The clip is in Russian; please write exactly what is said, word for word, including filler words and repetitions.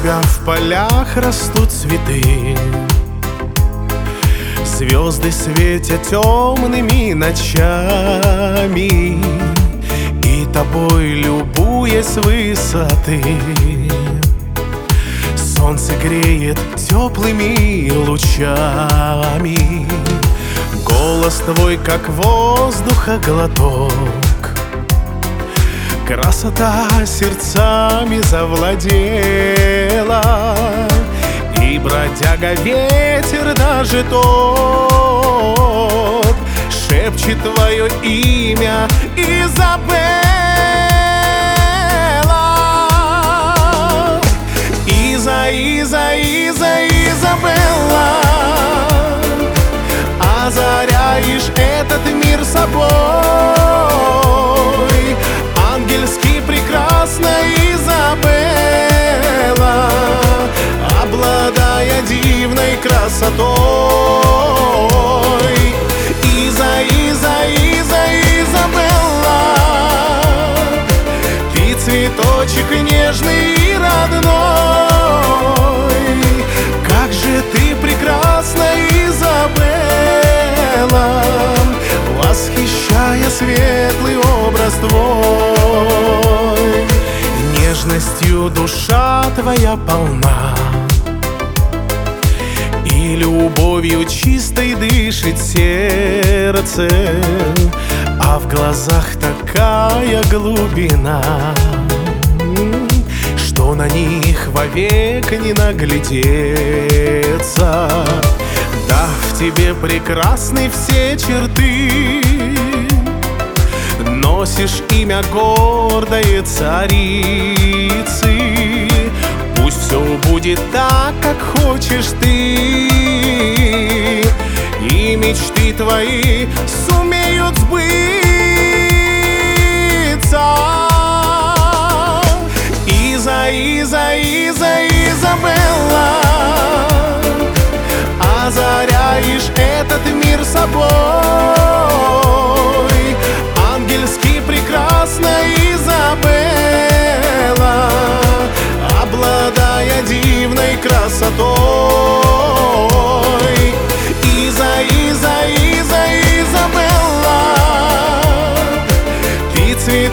тебя в полях растут цветы, звезды светят темными ночами, и тобой любуясь с высоты солнце греет теплыми лучами. Голос твой, как воздуха глоток, красота сердцами завладела, и бродяга ветер даже тот шепчет твое имя, Изабелла. Иза, Иза, Иза, Изабелла, озаряешь этот мир собой. Ангельски прекрасная Изабелла, обладая дивной красотой. Иза, Иза, Иза, Изабелла, ты цветочек нежный и родной. Как же ты прекрасна, Изабелла, восхищая светлый образ твой. Нежностью душа твоя полна, и любовью чистой дышит сердце, а в глазах такая глубина, что на них вовек не наглядеться. Дав тебе прекрасны все черты, носишь имя гордой царицы. Пусть все будет так, как хочешь ты, и мечты твои сумеют сбыться. Иза, Иза, Иза, Изабелла, озаряешь этот мир собой. Ангельски прекрасная Изабелла, обладая дивной красотой. Иза, Иза, Иза, Изабелла, ты цвет